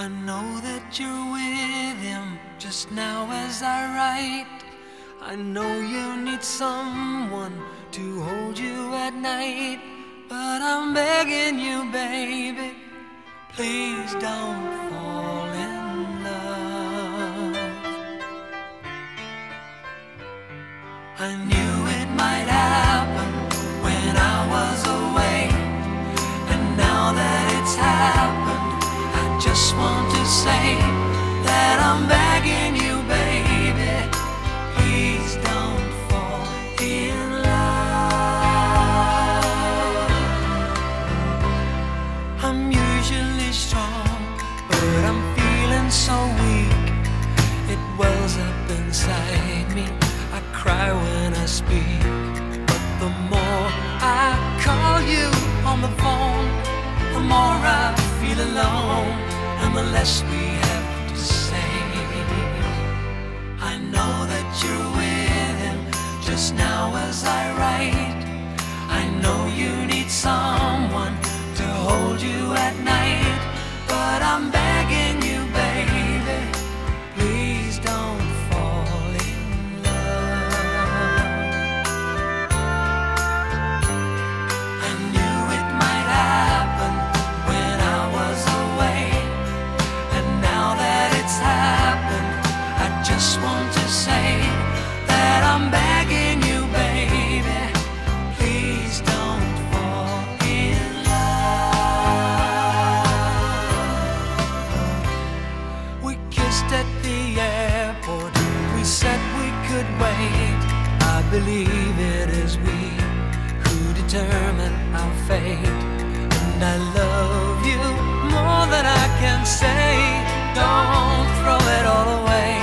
I know that you're with him just now as I write. I know you need someone to hold you at night, but I'm begging you, baby, please don't fall in love. I knew it might happen when I was away, and now that it's happened, I just want to say that I'm begging you, baby, please don't fall in love. I'm usually strong, but I'm feeling so weak. It wells up inside me, I cry when I speak. But the more I call you on the phone, the more I feel alone, and the less we have to say. I know that you're with him just now as I write. I know you need someone to hold you at night, but I'm begging you, baby, please don't fall in love. I knew it might happen when I was away, and now that it's happened, I just want to say that I'm begging you, baby, please don't fall in love. We kissed at the airport, we said we could wait. I believe it is we who determine our fate, and I love you more than I can say. Don't throw it all away.